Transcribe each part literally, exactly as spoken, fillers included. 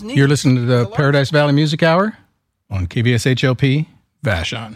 You're listening to the Paradise Valley Music Hour on K V S H L P Vashon.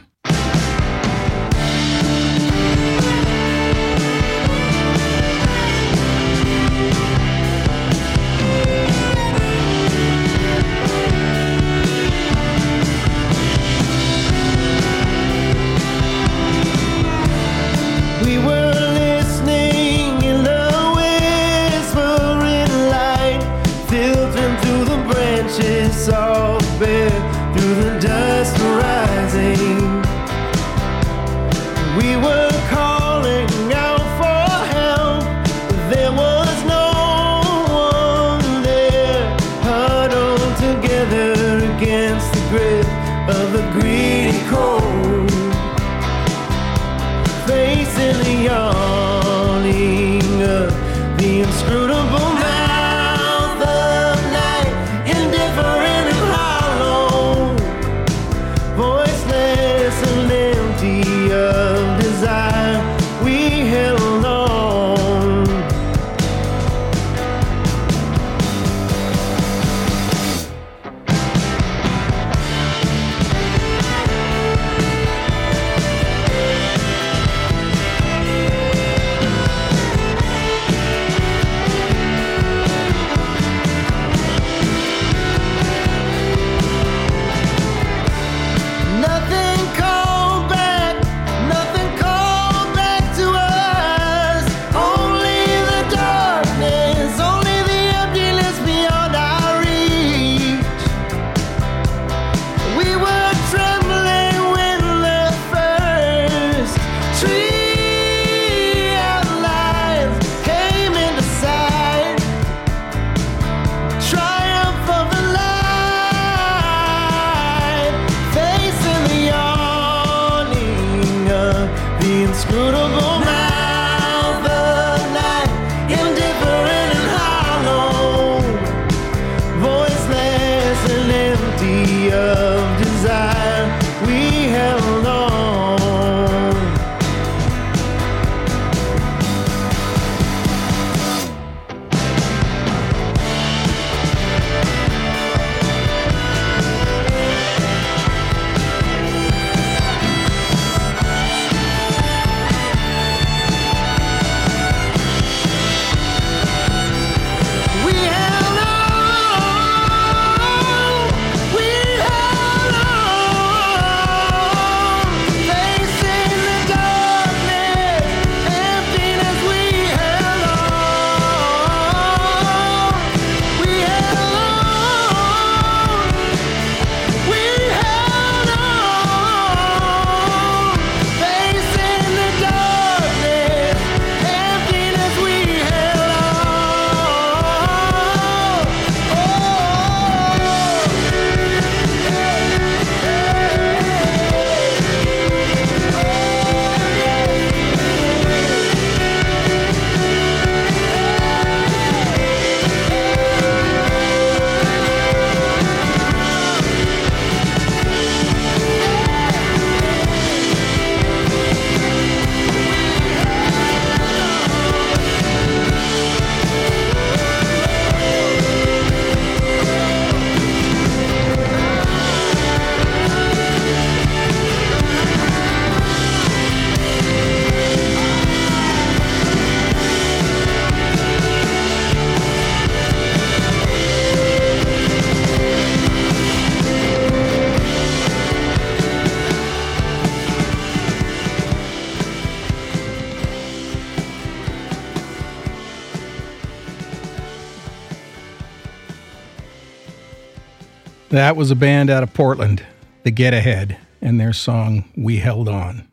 That was a band out of Portland, The Get Ahead, and their song, We Held On.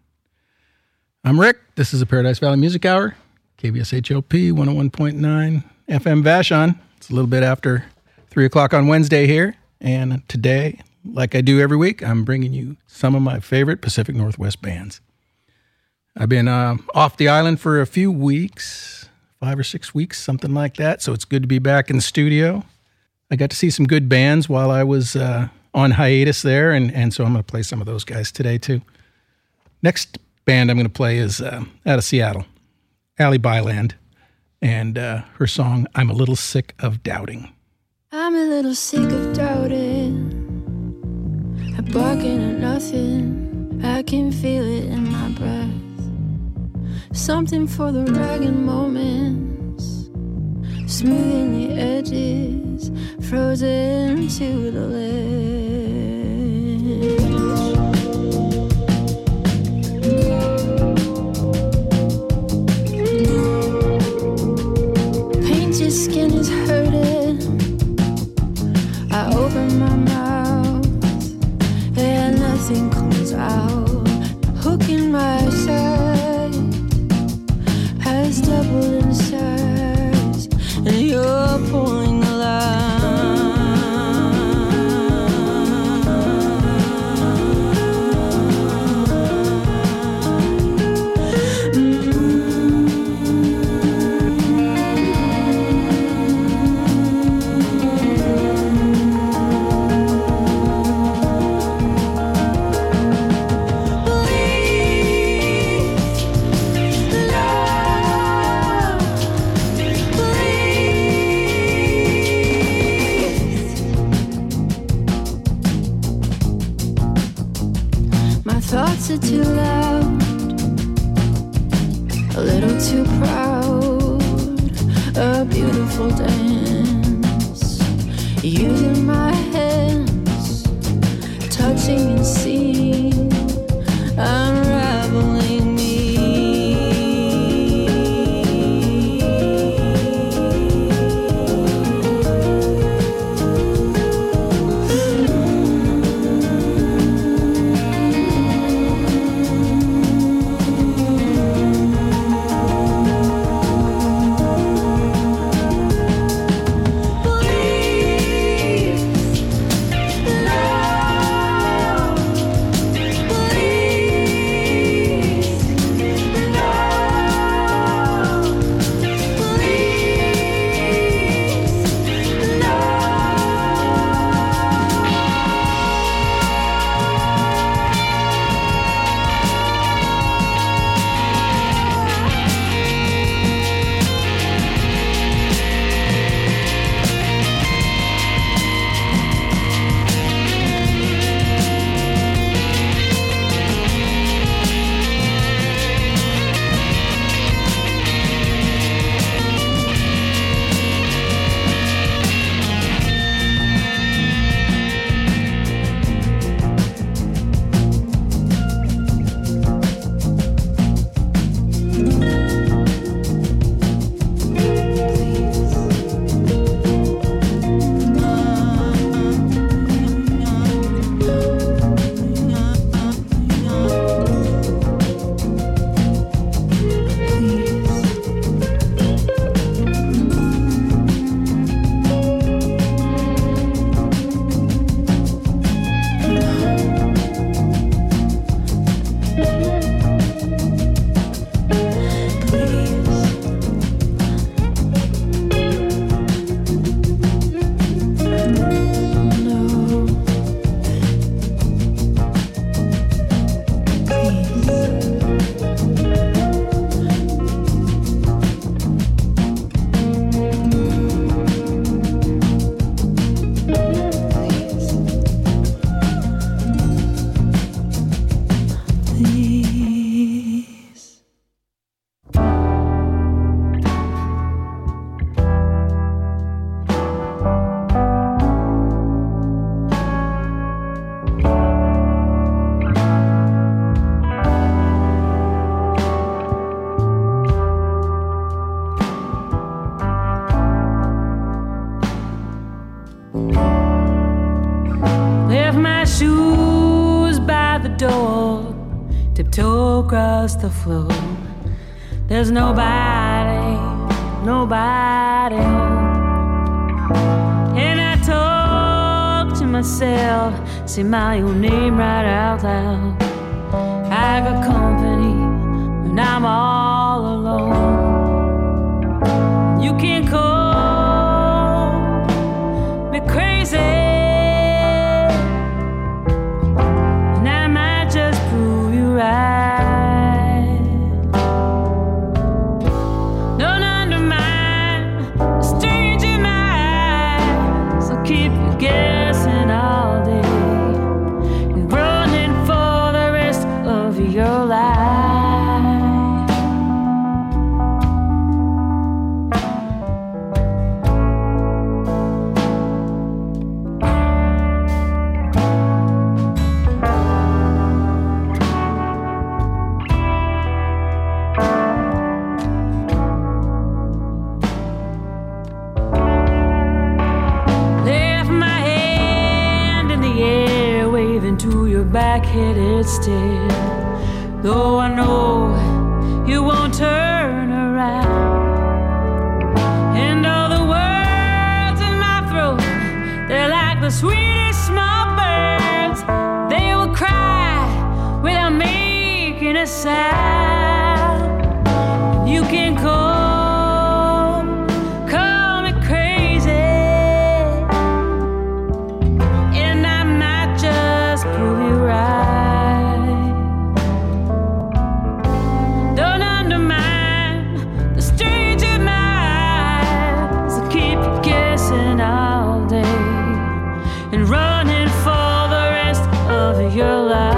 I'm Rick. This is the Paradise Valley Music Hour, K V S H L P one oh one point nine F M Vashon. It's a little bit after three o'clock on Wednesday here, and today, like I do every week, I'm bringing you some of my favorite Pacific Northwest bands. I've been uh, off the island for a few weeks, five or six weeks, something like that, so it's good to be back in the studio. I got to see some good bands while I was uh, on hiatus there, and, and so I'm going to play some of those guys today, too. Next band I'm going to play is uh, out of Seattle, Allie Byland, and uh, her song, I'm a Little Sick of Doubting. I'm a little little sick of doubting, I'm barking at nothing, I can feel it in my breath. Something for the ragged moments, smoothing the edges, frozen to the ledge. Painted skin is hurting, I open my mouth and nothing comes out. Hook in my side has doubled in size, and you're pulling the line. Thoughts are too loud, a little too proud, a beautiful dance, using my hands, touching and seeing, unraveling me. Across the floor, there's nobody, nobody home. And I talk to myself, say my own name right out loud. I got company when I'm all alone. You can call me crazy, and I might just prove you right. Keep back-headed still. Though I know you won't turn around, and all the words in my throat, they're like the sweetest small birds. They will cry without making a sound. You can call, call me crazy, and I might just prove you right. Don't undermine the strange in my eyes. I'll keep you guessing all day and running for the rest of your life.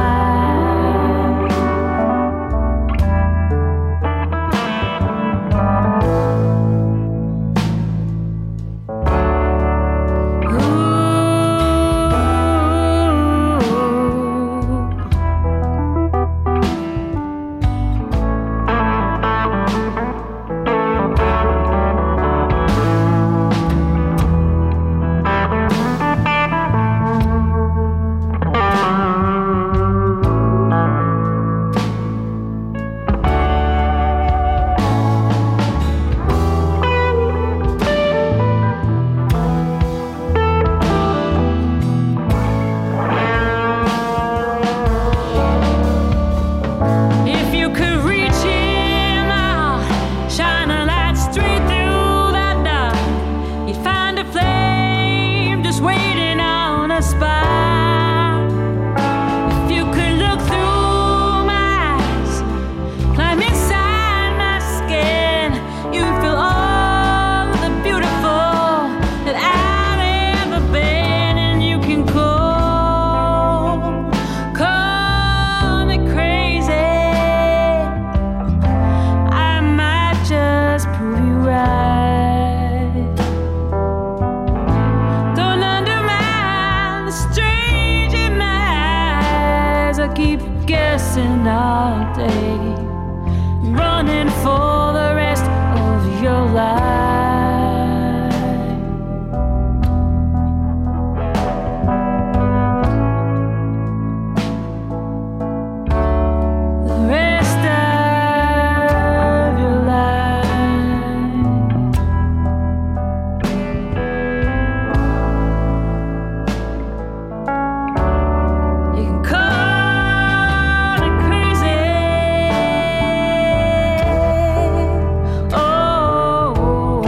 Oh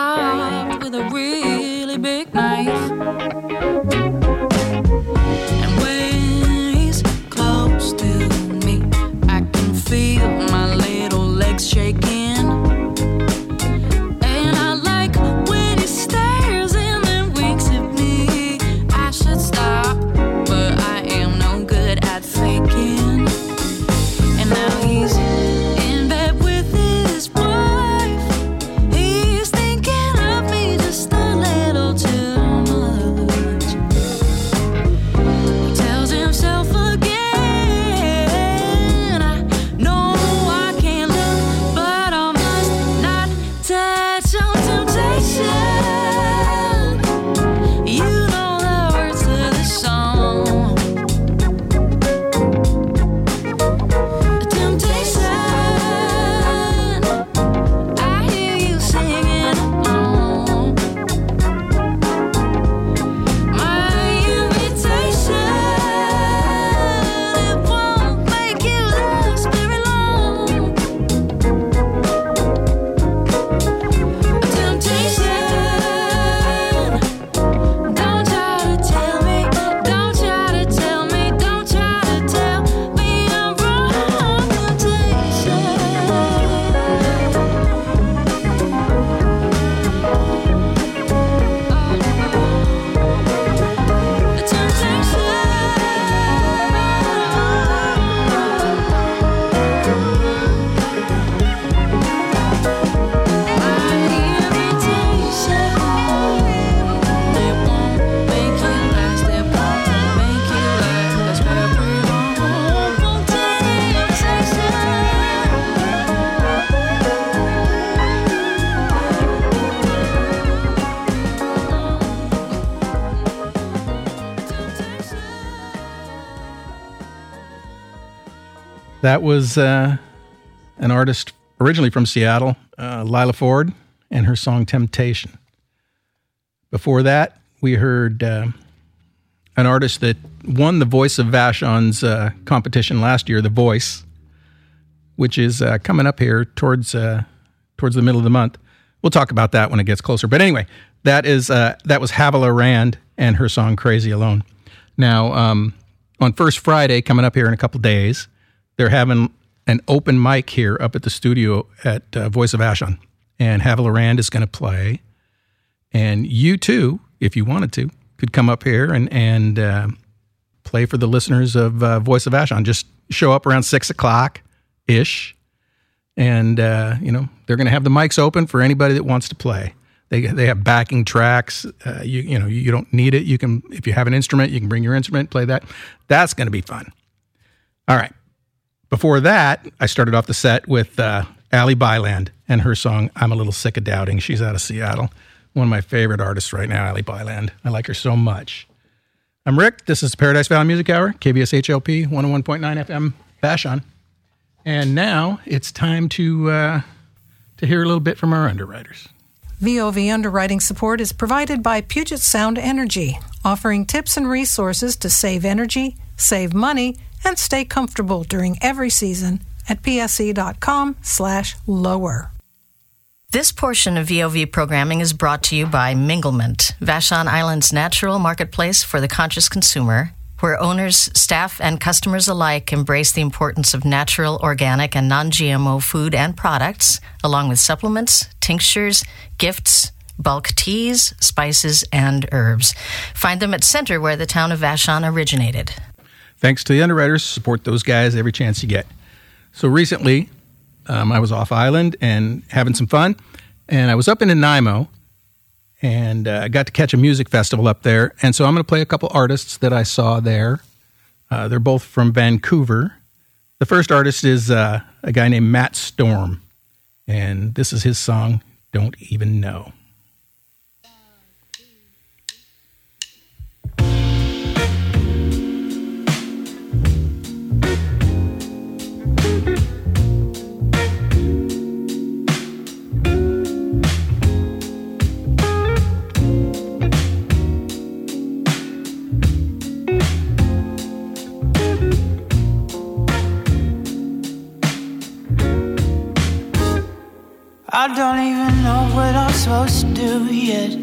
stopped with a really big knife. And when he's close to me, I can feel my little legs shaking. And I like when he stares and then winks at me. I should stop, but I am no good at faking. And now he's in bed with his wife. He's thinking of me just a little too much. He tells himself again, I know I can't look, but I must not touch on temptation. You know the words to the song. Temptation, I hear you singing along. My invitation, it won't make you last very long. Temptation, don't try to tell me, don't try to tell me, don't try to tell me I'm wrong. Temptation, That was uh, an artist originally from Seattle, uh, Lila Ford, and her song Temptation. Before that, we heard uh, an artist that won the Voice of Vashon's uh, competition last year, The Voice, which is uh, coming up here towards uh, towards the middle of the month. We'll talk about that when it gets closer. But anyway, that is uh, that was Havilah Rand and her song Crazy Alone. Now, um, on First Friday, coming up here in a couple days, they're having an open mic here up at the studio at uh, Voice of Vashon. And Havilah Rand is going to play. And you too, if you wanted to, could come up here and, and uh, play for the listeners of uh, Voice of Vashon. Just show up around six o'clock-ish. And, uh, you know, they're going to have the mics open for anybody that wants to play. They they have backing tracks. Uh, you you know, you don't need it. You can, if you have an instrument, you can bring your instrument, play that. That's going to be fun. All right. Before that, I started off the set with uh, Allie Byland and her song, I'm a Little Sick of Doubting. She's out of Seattle. One of my favorite artists right now, Allie Byland. I like her so much. I'm Rick. This is Paradise Valley Music Hour, K V S H L P, one oh one point nine F M, Vashon. And now it's time to uh, to hear a little bit from our underwriters. V O V underwriting support is provided by Puget Sound Energy, offering tips and resources to save energy, save money, and stay comfortable during every season at pse.com slash lower. This portion of V O V programming is brought to you by Minglement, Vashon Island's natural marketplace for the conscious consumer, where owners, staff, and customers alike embrace the importance of natural, organic, and non-G M O food and products, along with supplements, tinctures, gifts, bulk teas, spices, and herbs. Find them at Center, where the town of Vashon originated. Thanks to the underwriters. Support those guys every chance you get. So recently, um, I was off island and having some fun, and I was up in Nanaimo, and I uh, got to catch a music festival up there. And so I'm going to play a couple artists that I saw there. Uh, they're both from Vancouver. The first artist is uh, a guy named Matt Storm, and this is his song, Don't Even Know. I don't even know what I'm supposed to do yet.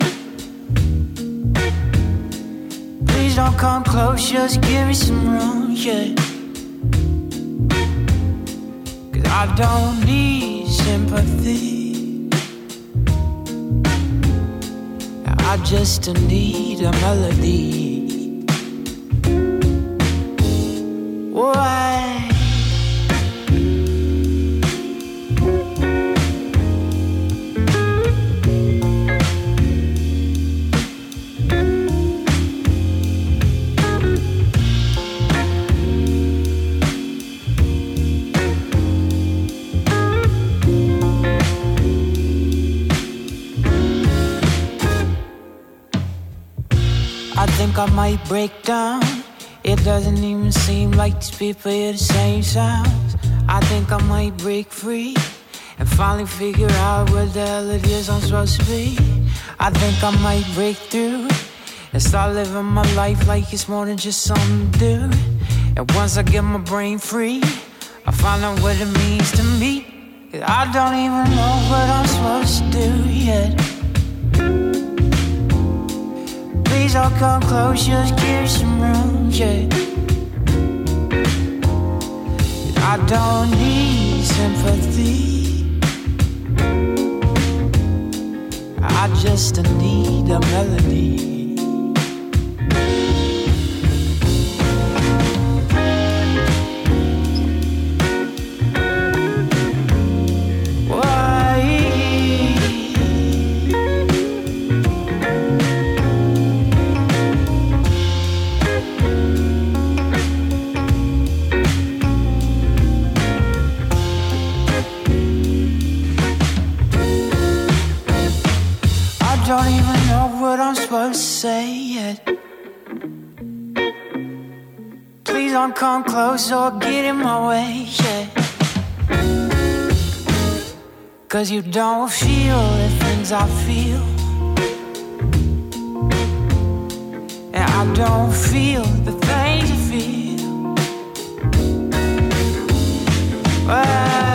Please don't come close, just give me some room, yeah. Cause I don't need sympathy, I just need a melody. Why? I think I might break down. It doesn't even seem like these people hear the same sounds. I think I might break free and finally figure out what the hell it is I'm supposed to be. I think I might break through and start living my life like it's more than just something to do. And once I get my brain free, I find out what it means to me. Cause I don't even know what I'm supposed to do yet. Please don't come close, just give some room, yeah. I don't need sympathy, I just need a melody. I don't even know what I'm supposed to say yet. Please don't come close or get in my way, yeah. Cause you don't feel the things I feel, and I don't feel the things you feel. Well,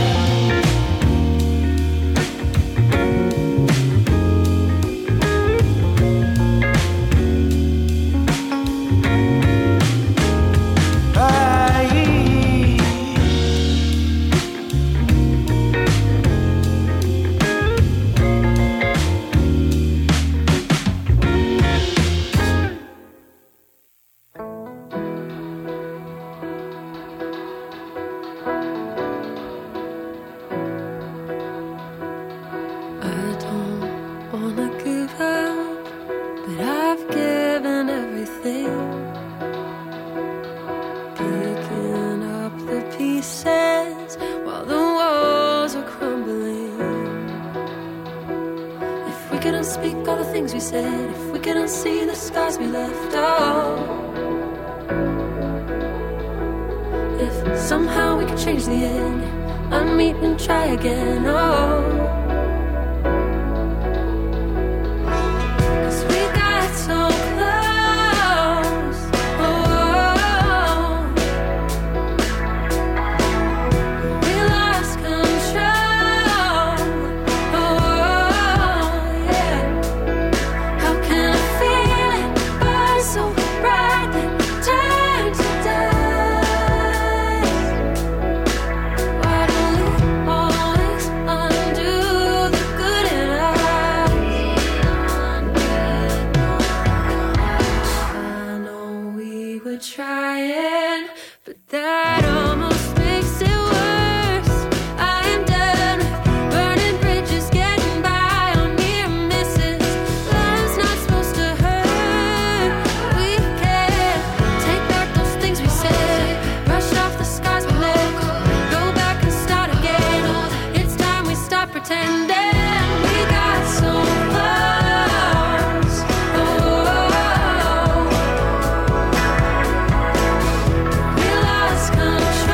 again, oh. Cause we got so close, oh. We lost control, oh, yeah. How can I feel it burn so bright that turn to dust? Why don't we always undo the good in us? I know we were trying, but that almost makes it worse. I am done with burning bridges, getting by on near misses. Love's not supposed to hurt. We can't take back those things we said. Brush off the scars we left. Go back and start again. It's time we stop pretending. We got so close, oh. We lost control.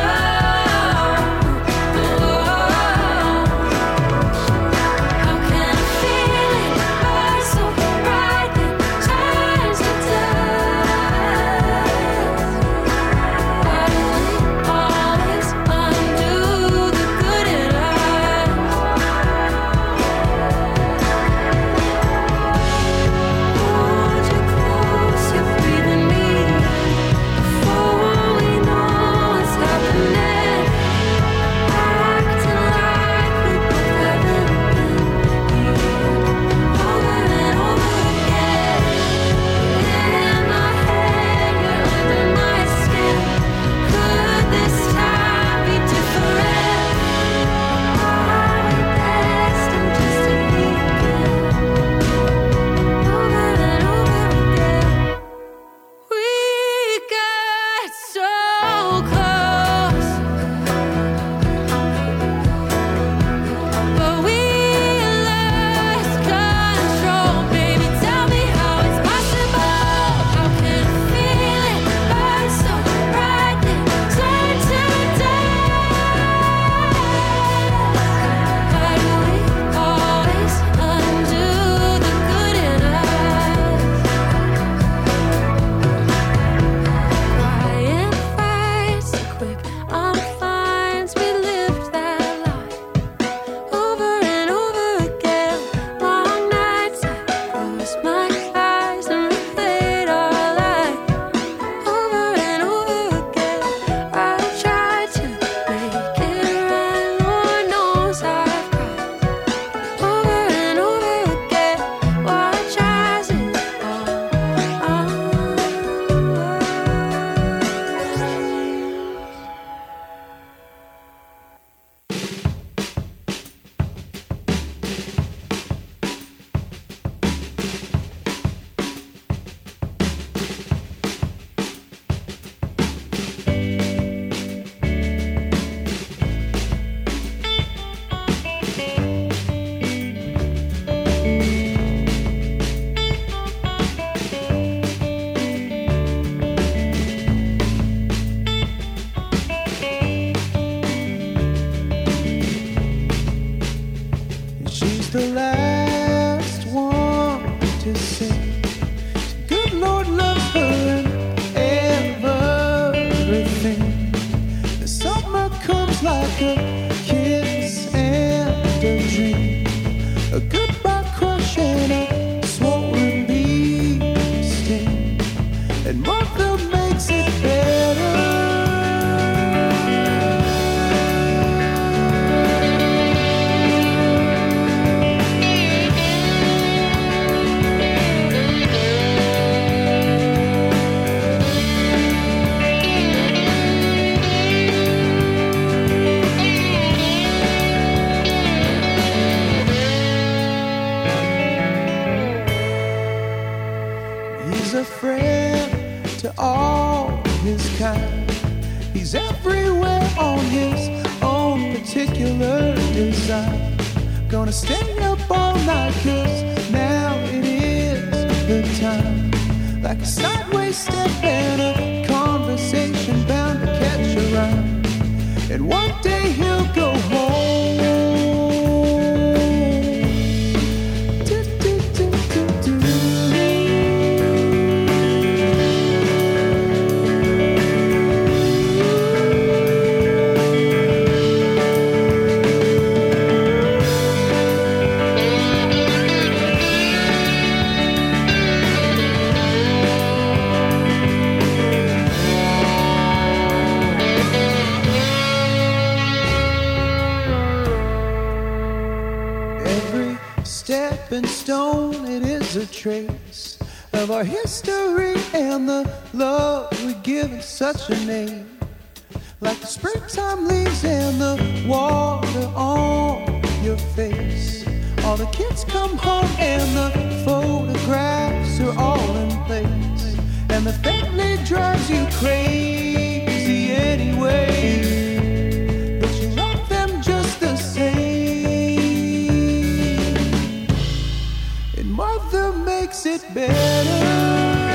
a friend to all his kind. He's everywhere on his own particular design. Gonna stay up all night, cause now it is the time. Like a sideways step in a conversation bound to catch a rhyme. And one day he'll go home. Do, do, do, do, do. Stepping stone, it is a trace of our history and the love we give it such a name. Like the springtime leaves and the water on your face. All the kids come home and the photographs are all in place. And the family drives you crazy anyway, but you love them just the same. Mother makes it better.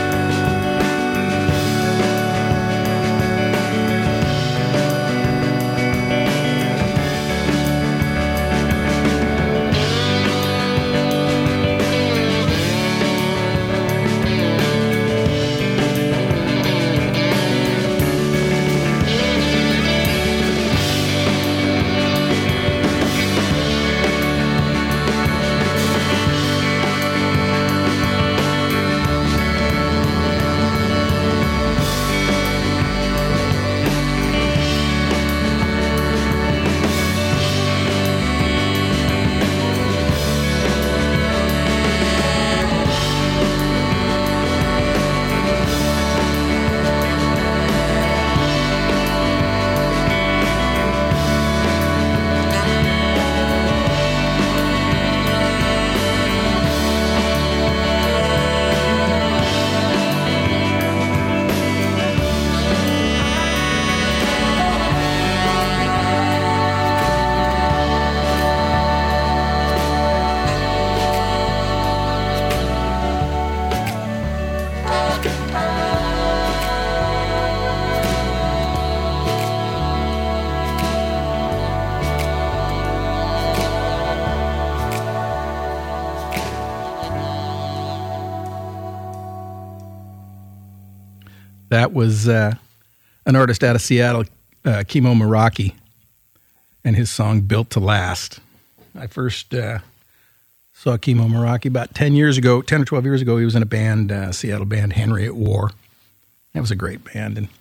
That was uh, an artist out of Seattle, uh, Kimo Meraki, and his song Built to Last. I first uh, saw Kimo Meraki about ten years ago, ten or twelve years ago. He was in a band, uh, Seattle band, Henry at War. That was a great band. And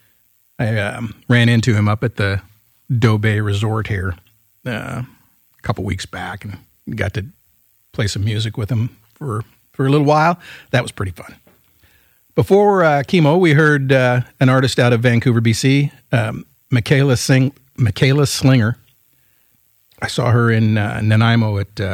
I um, ran into him up at the Doe Bay Resort here uh, a couple weeks back and got to play some music with him for, for a little while. That was pretty fun. Before uh, Kimo, we heard uh, an artist out of Vancouver, B C, um, Michaela, Sing- Michaela Slinger. I saw her in uh, Nanaimo at uh,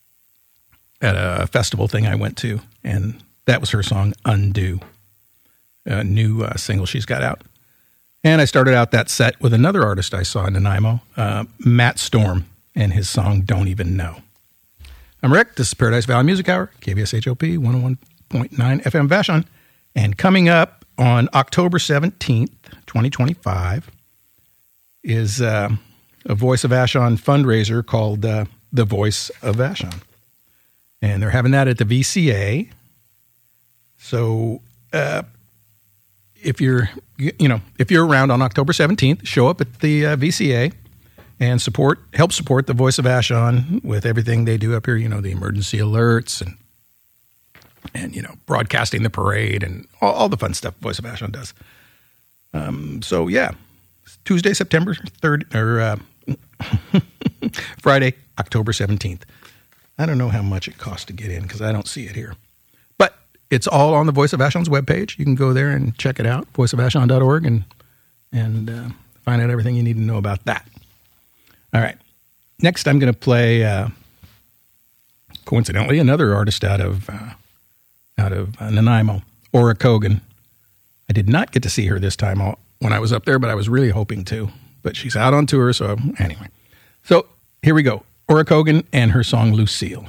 at a festival thing I went to, and that was her song Undo, a new uh, single she's got out. And I started out that set with another artist I saw in Nanaimo, uh, Matt Storm, and his song Don't Even Know. I'm Rick. This is Paradise Valley Music Hour, K B S H O P one oh one point nine F M Vashon. And coming up on October seventeenth, twenty twenty-five, is uh, a Voice of Vashon fundraiser called uh, The Voice of Vashon. And they're having that at the V C A. So uh, if you're, you know, if you're around on October seventeenth, show up at the uh, V C A and support, help support the Voice of Vashon with everything they do up here, you know, the emergency alerts and and, you know, broadcasting the parade and all, all the fun stuff Voice of Vashon does. Um, so, yeah, Tuesday, September third, or uh, Friday, October seventeenth. I don't know how much it costs to get in because I don't see it here. But it's all on the Voice of Vashon's webpage. You can go there and check it out, voice of vashon dot org, and, and uh, find out everything you need to know about that. All right. Next, I'm going to play, uh, coincidentally, another artist out of... Uh, out of uh, Nanaimo, Ora Kogan. I did not get to see her this time when I was up there, but I was really hoping to. But she's out on tour, so anyway. So here we go. Ora Kogan and her song Lucille.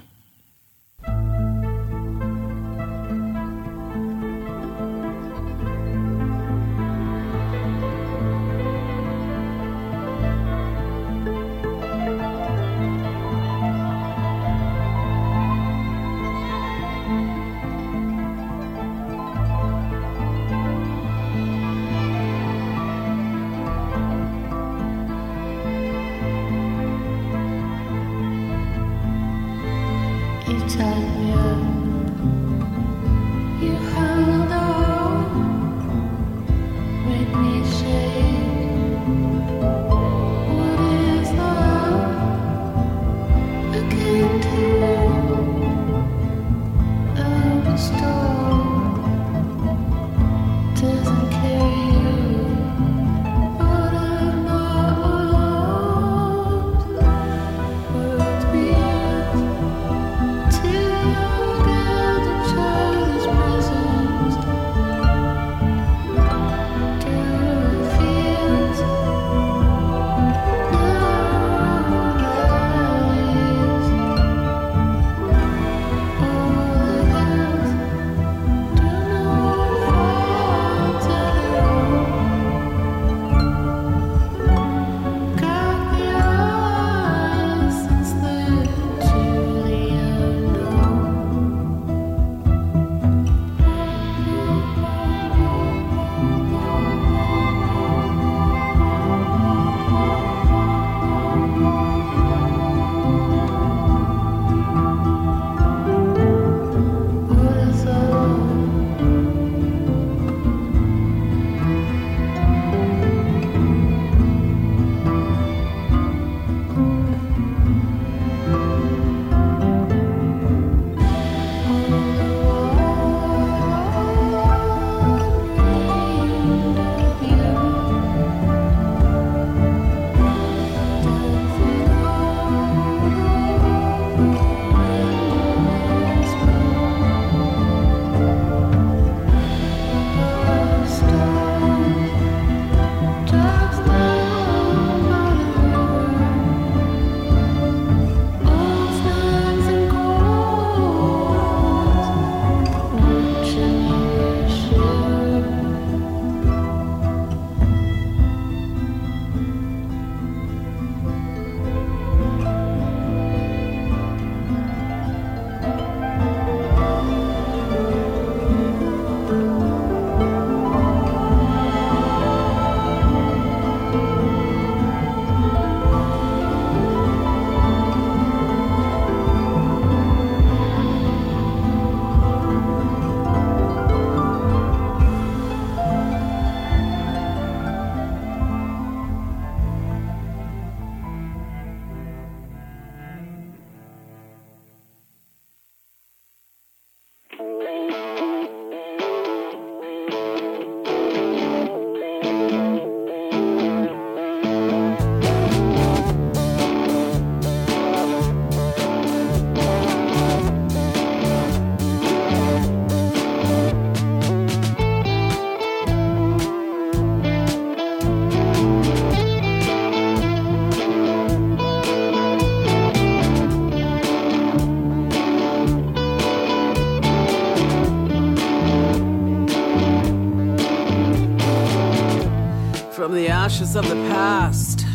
From the ashes of the past,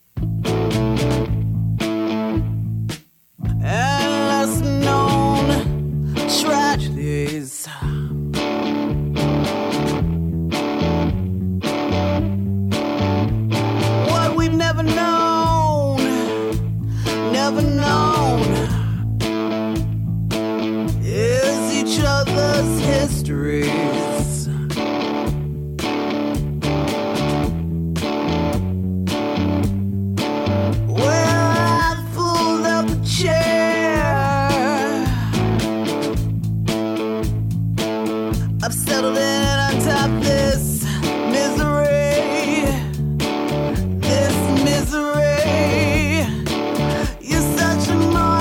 endless known tragedies. What we've never known, never known, is each other's histories.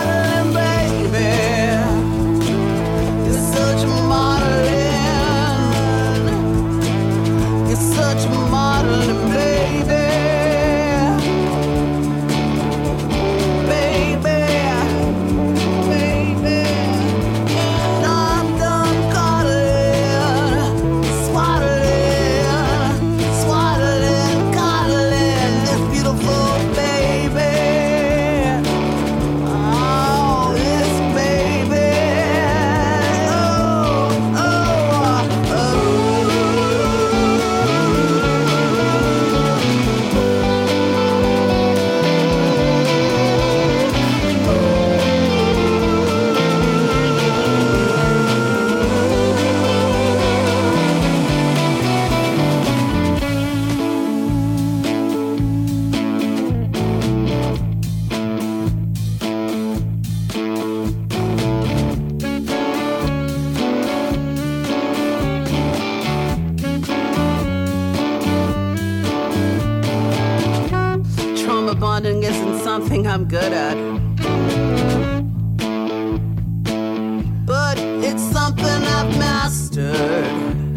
Modeling something I'm good at. But it's something I've mastered.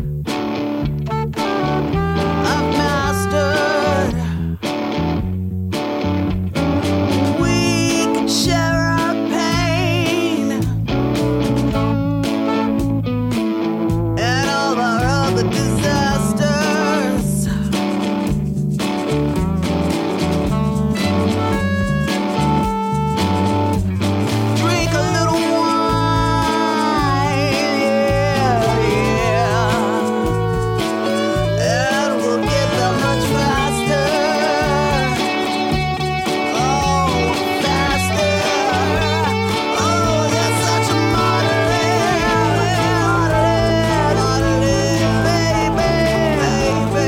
I've mastered. We could share our pain and all our other disasters. Drink a little wine, yeah, yeah, and we'll get there much faster. Oh, faster. Oh, you're such a modern, modern, modern, baby, baby,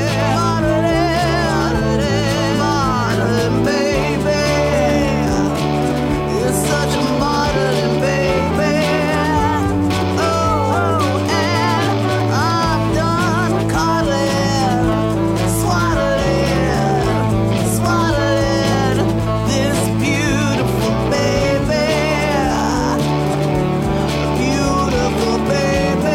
modern, modern, baby. You're such a modern baby. Oh, and I'm done coddling, swaddling, swaddling this beautiful baby, beautiful baby.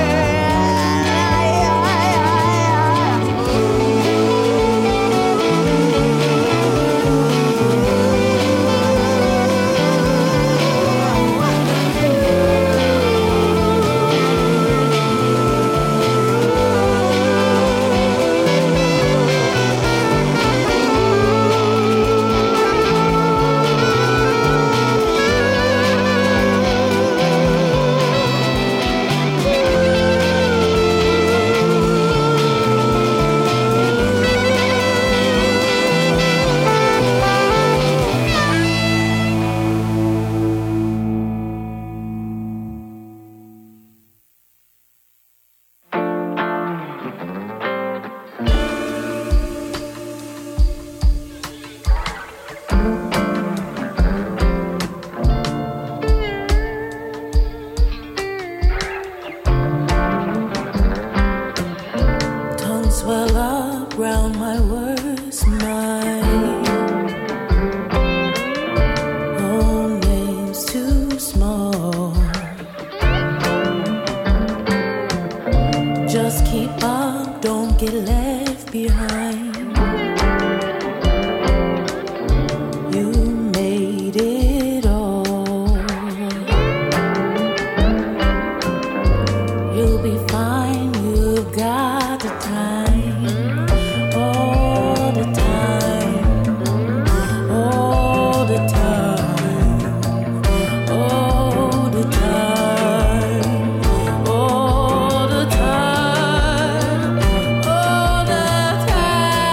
Tongue swell up round my worst mind. Oh, names too small. Just keep up, don't get left behind. You made it all. You'll be fine, you got the time. All the time. All the time. All the time. All the time. All the time.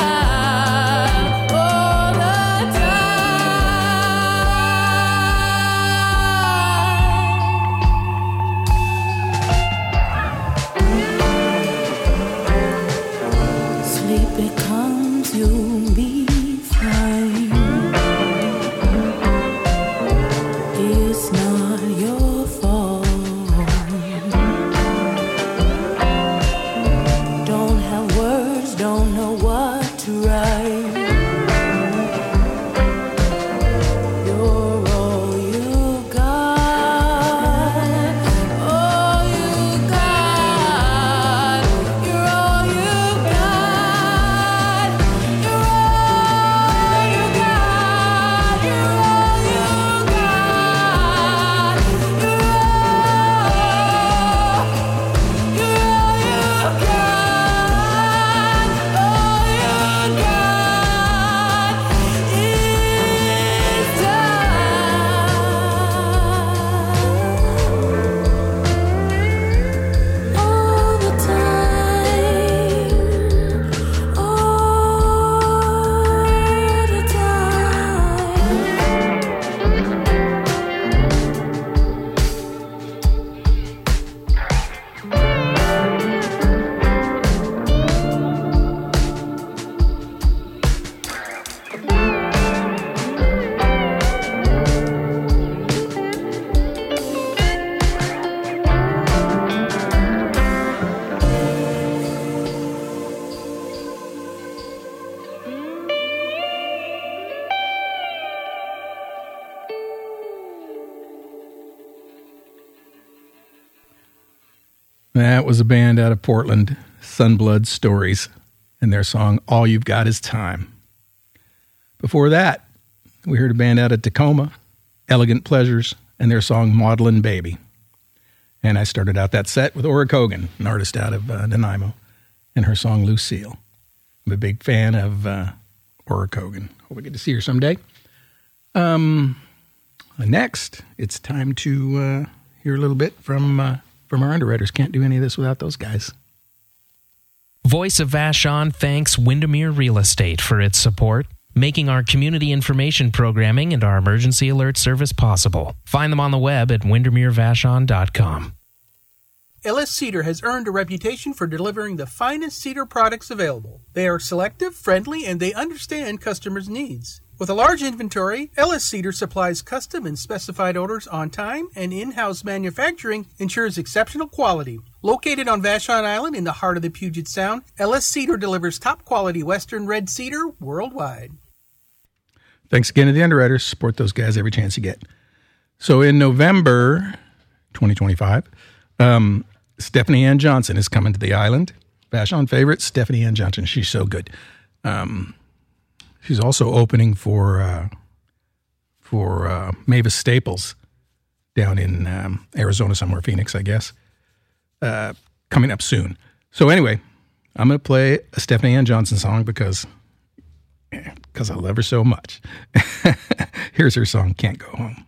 That was a band out of Portland, Sunblood Stories, and their song, All You've Got Is Time. Before that, we heard a band out of Tacoma, Elegant Pleasures, and their song, Maudlin Baby. And I started out that set with Ora Kogan, an artist out of uh, Nanaimo, and her song, Lucille. I'm a big fan of uh, Ora Kogan. Hope we get to see her someday. Um, next, it's time to uh, hear a little bit from uh, from our underwriters. Can't do any of this without those guys. Voice of Vashon thanks Windermere Real Estate for its support, making our community information programming and our emergency alert service possible. Find them on the web at windermere vashon dot com. Ellis Cedar has earned a reputation for delivering the finest cedar products available. They are selective, friendly, and they understand customers' needs. With a large inventory, Ellis Cedar supplies custom and specified orders on time, and in-house manufacturing ensures exceptional quality. Located on Vashon Island in the heart of the Puget Sound, Ellis Cedar delivers top-quality Western red cedar worldwide. Thanks again to the underwriters. Support those guys every chance you get. So in November twenty twenty-five, um, Stephanie Ann Johnson is coming to the island. Vashon favorite, Stephanie Ann Johnson. She's so good. Um, she's also opening for uh, for uh, Mavis Staples down in um, Arizona somewhere, Phoenix, I guess, uh, coming up soon. So anyway, I'm going to play a Stephanie Ann Johnson song because because I love her so much. Here's her song, Can't Go Home.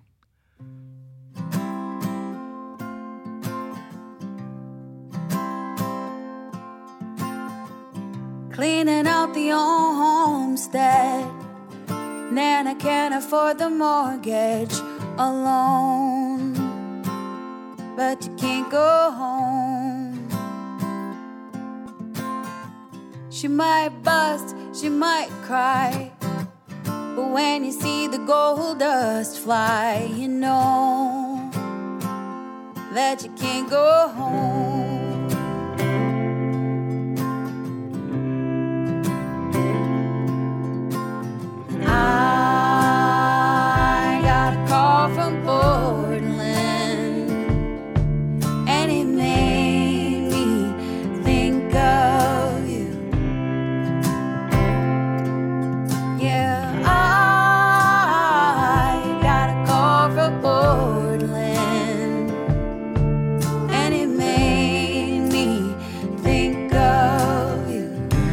Cleaning out the old homestead. Nana can't afford the mortgage alone, but you can't go home. She might bust, she might cry, but when you see the gold dust fly, you know that you can't go home. I got a call from Portland, and it made me think of you. Yeah, I got a call from Portland, and it made me think of you.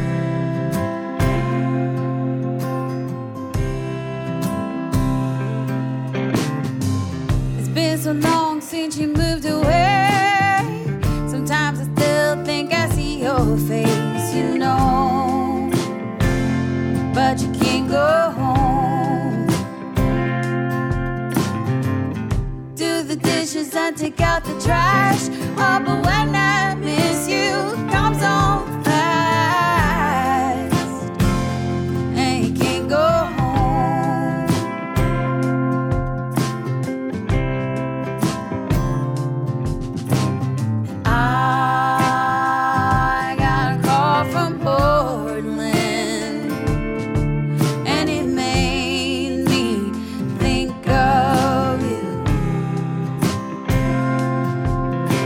Been so long since you moved away. Sometimes I still think I see your face, you know, but you can't go home. Do the dishes and take out the trash. Oh, but when I miss you, it comes on fast, and you can't go home. I got a call from Portland, and it made me think of you.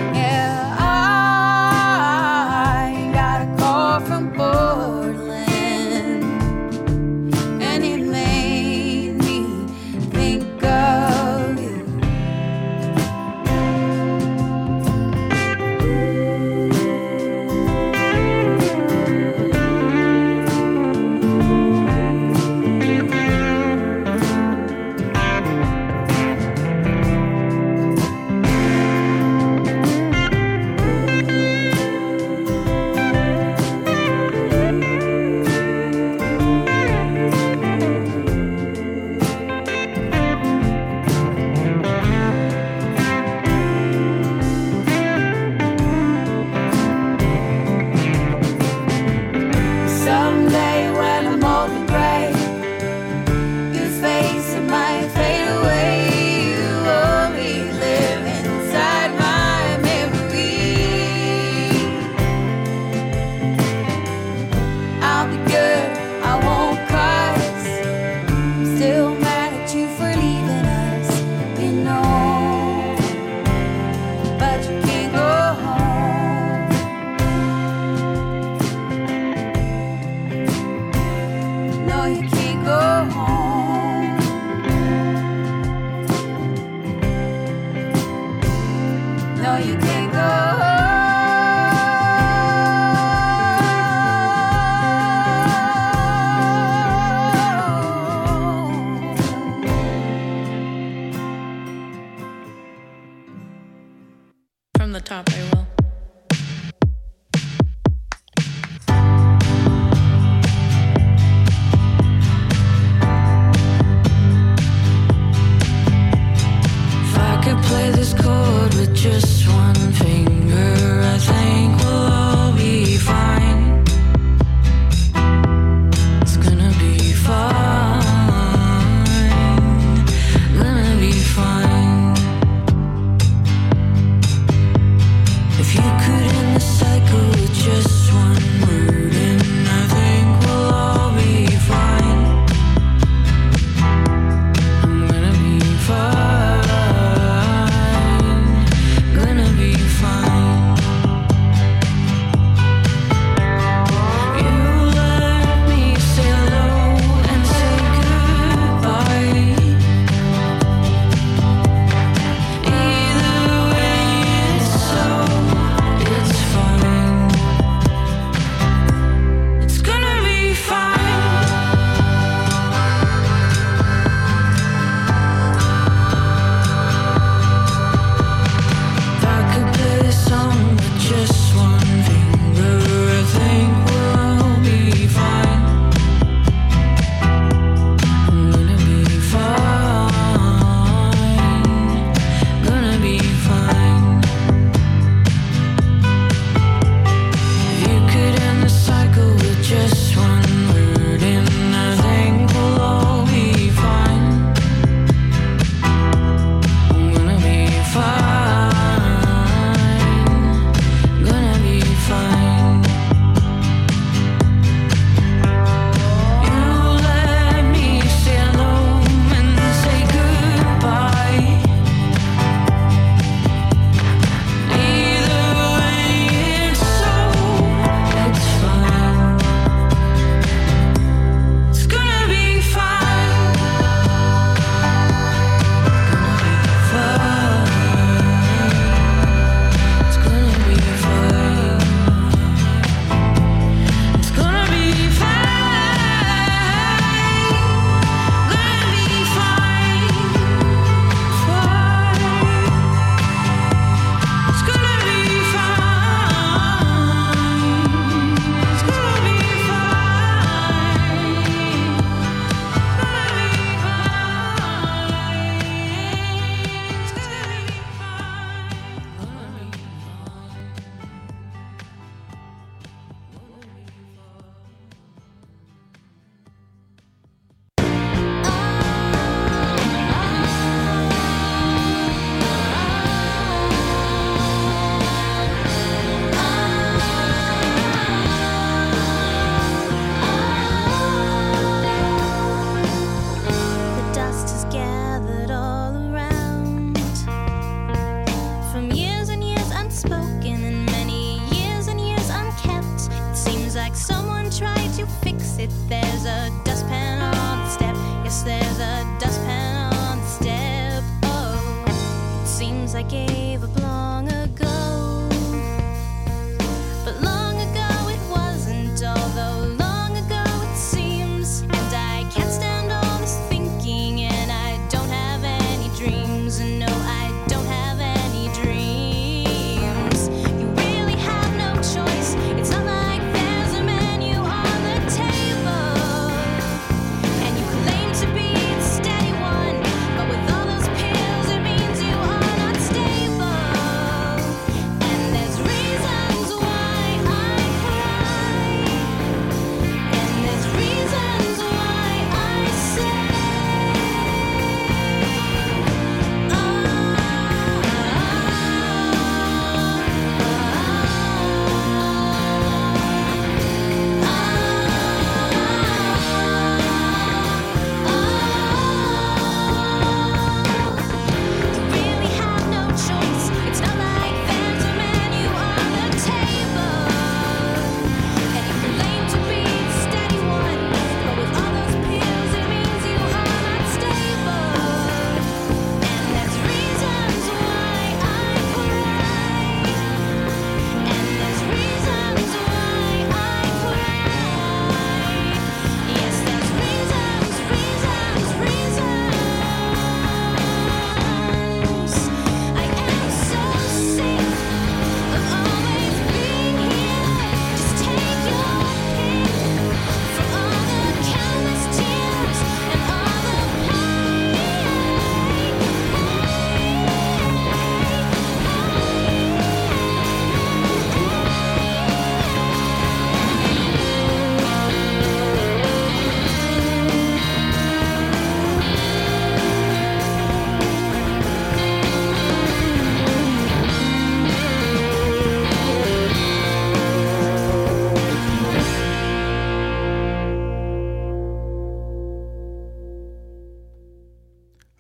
From the top, I will. If I could play this chord with just one finger, I think we'll all be fine. It's gonna be fine. Gonna be fine. If you could end the cycle with just one word, and I think we'll all be fine. I'm gonna be fine. Gonna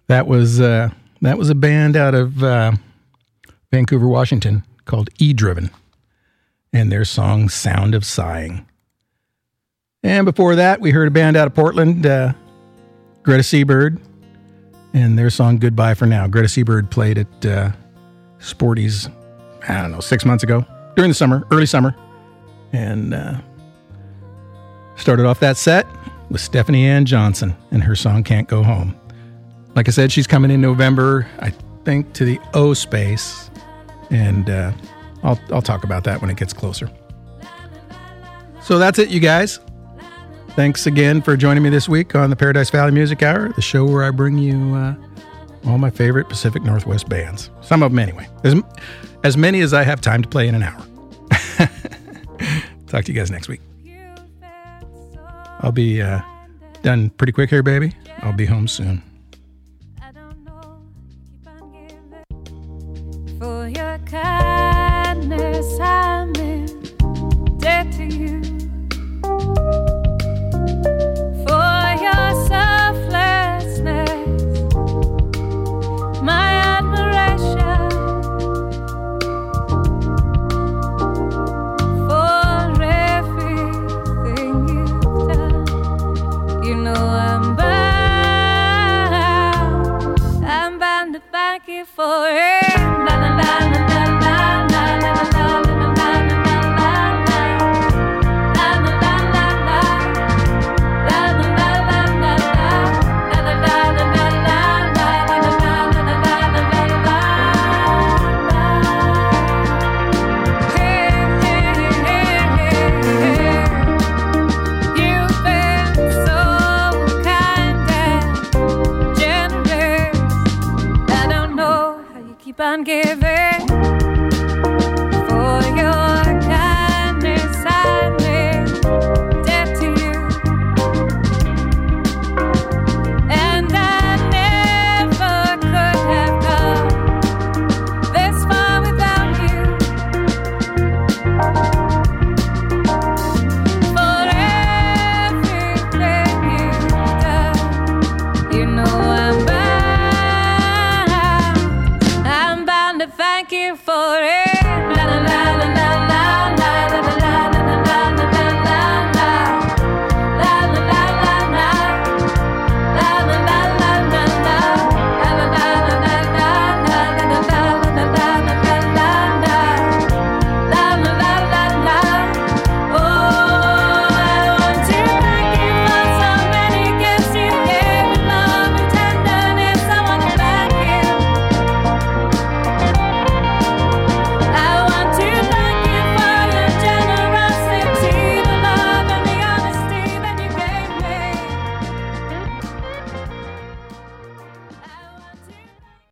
That was uh, that was a band out of uh, Vancouver, Washington called E-Driven, and their song Sound of Sighing. And before that, we heard a band out of Portland, uh, Greta Seabird, and their song Goodbye for Now. Greta Seabird played at uh, Sporty's, I don't know, six months ago, during the summer, early summer, and uh, started off that set with Stephanie Ann Johnson and her song Can't Go Home. Like I said, she's coming in November, I think, to the O Space, and uh, I'll I'll talk about that when it gets closer. So that's it, you guys. Thanks again for joining me this week on the Paradise Valley Music Hour, the show where I bring you uh, all my favorite Pacific Northwest bands. Some of them anyway. As, as many as I have time to play in an hour. Talk to you guys next week. I'll be uh, done pretty quick here, baby. I'll be home soon.